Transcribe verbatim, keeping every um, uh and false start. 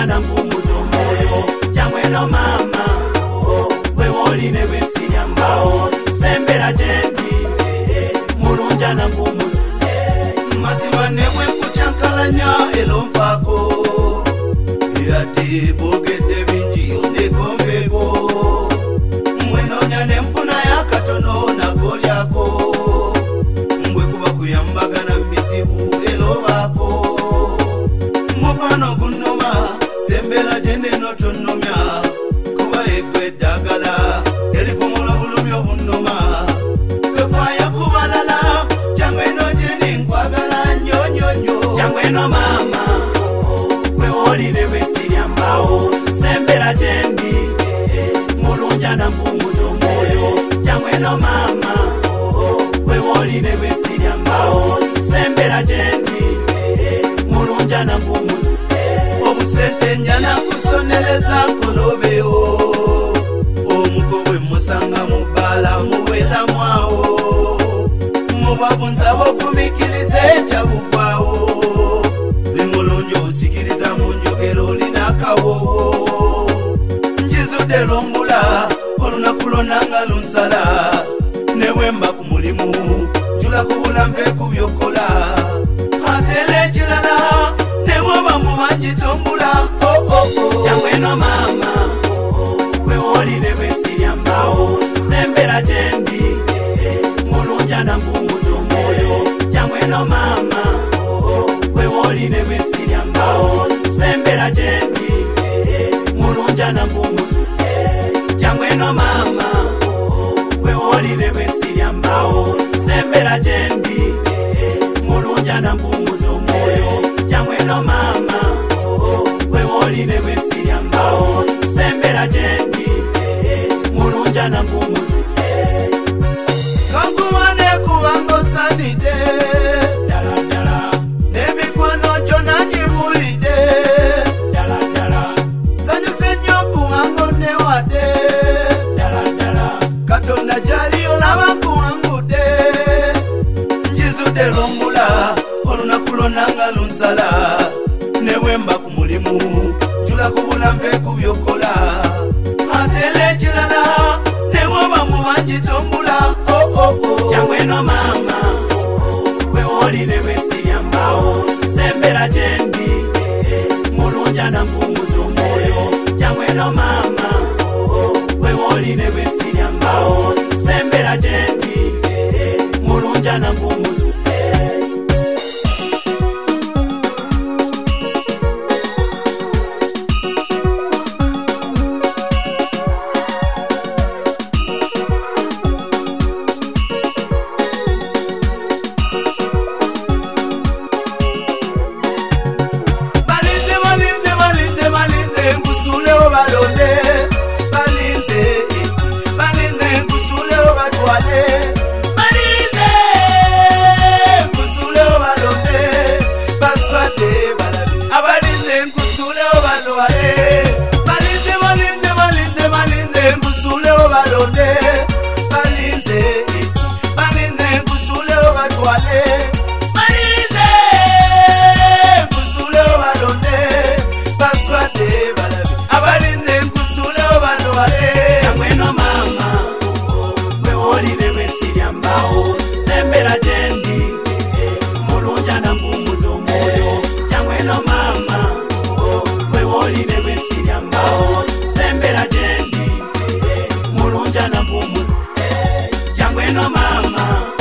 mulunjana mpumuza omwoyo jangweno mama wewoline wesinya mbao sembera jendi mulunjana mpumuza mazima newe kuchankalanya elomfako yati bogede binji ondekombeko mwenonya nemfuna yakatono na golyako mbwe kuba kuyambaga na mizibu elobako mukwano gunoma sembera jende notonomya kuba egwe dagala elivumulo bulumyo bunoma twefaya kubalala jangweno jende nkwagala nyonyonyo jangweno mama wewoline wesinya mbao sembera jendi mulunjana mpumuza omwoyo jangweno mama wewoline wesinya mbao sembera jendi mulunjana mpumuza obusente njana kusoneleza kolobeo omukobwe musanga mubala muwela mwawo mubabunza bokumikilize ekyabugwawo bimulunjo osikiriza mu njogero linakawowo njizude lombula olunaku lonanga lunsala newemba ku mulimu njula kubulambe ku byokola atele ekirala newoba mubanji tombula oh, oh, oh. jangweno mama wewoline wesinya mbao sembera jendi mulunjana mpumuza omwoyo jangweno mama wewoline wesinya mbao sembera jendi mulunjana mpumuza jangweno mama wewoline wesinya mbao sembera jendi mulunjana mpumuza omwoyo jangweno mama wewoline wesinya mbao sembera jendi mulunjana mpumuza kankuwane kubangosanide dala dala nemikwano gyo nanyibulide dala dala sanyuse nnyo kubango newade dala dala katonda gyali olaba nkuwangude njizude lombula olunaku lonanga lunsala newemba ku mulimu njula kubulambe ku byokola atele ekirala newoba mubanji tombula oh, oh, oh. jangweno mama wewoline wesinya mbao sembera jendi mulunjana mpumuza omwoyo jangweno mama wewoline wesinya mbao sembera jendi mulunjana mpumuza jangweno mama wewoline wesinya mbao sembera jendi mulunjana mpumuza omwoyo jangweno mama wewoline wesinya mbao sembera jendi mulunjana mpumuza jangweno mama